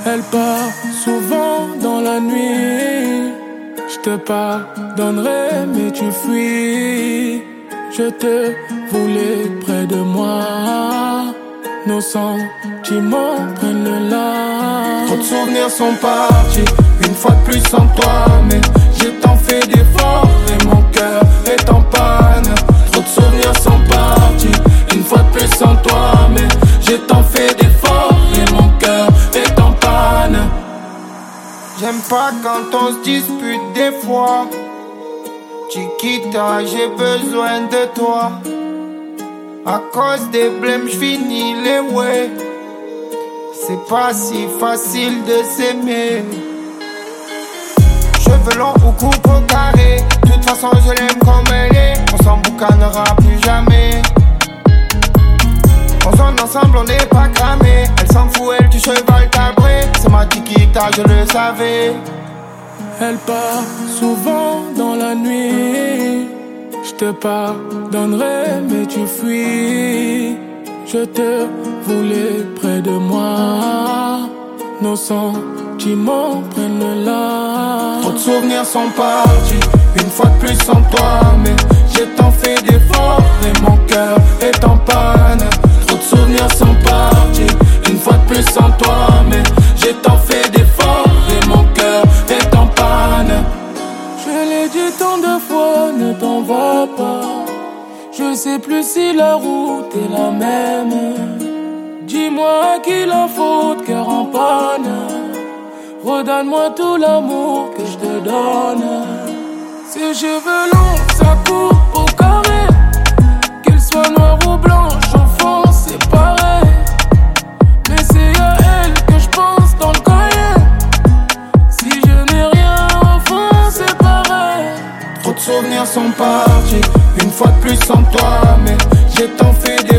Elle part souvent dans la nuit. Je te pardonnerai mais tu fuis. Je te voulais près de moi. Nos sentiments prennent le large. Trop de souvenirs sont partis, une fois de plus sans toi. Mais j'ai tant fait d'efforts et mon cœur est en panne. Trop de souvenirs sont partis, une fois de plus sans toi. Mais j'ai tant fait d'efforts et mon cœur est en panne. J'aime pas quand on se dispute des fois. Chiquita, j'ai besoin de toi. À cause des blèmes, j'finis les way. C'est pas si facile de s'aimer. Cheveux longs ou coupe au carré. De toute façon, je l'aime comme elle est. On s'emboucanera plus jamais. On sonne ensemble, on n'est pas cramé. Elle s'en fout, elle du cheval cabré. C'est ma Chiquita, je le savais. Elle part souvent dans la nuit. Je te pardonnerai mais tu fuis. Je te voulais près de moi. Nos sentiments prennent le large. Trop de souvenirs sont partis, une fois de plus sans toi. Mais j'ai tant fait d'efforts et mon cœur est en panne. Trop de souvenirs sont partis, une fois de plus sans toi. Mais j'ai tant fait d'efforts et mon cœur est en panne. Je l'ai dit tant de fois, ne t'en va pas. Je sais plus si la route est la même. Dis-moi à qui la faute, cœur en panne. Redonne-moi tout l'amour que je te donne. Ses cheveux longs, ça coupe au carré. Qu'elle soit noire ou blanche, au fond c'est pareil. Mais c'est à elle que je pense dans le cahier. Si je n'ai rien au fond c'est pareil. Trop de souvenirs sont partis, une fois de plus sans toi. Mais j'ai tant fait des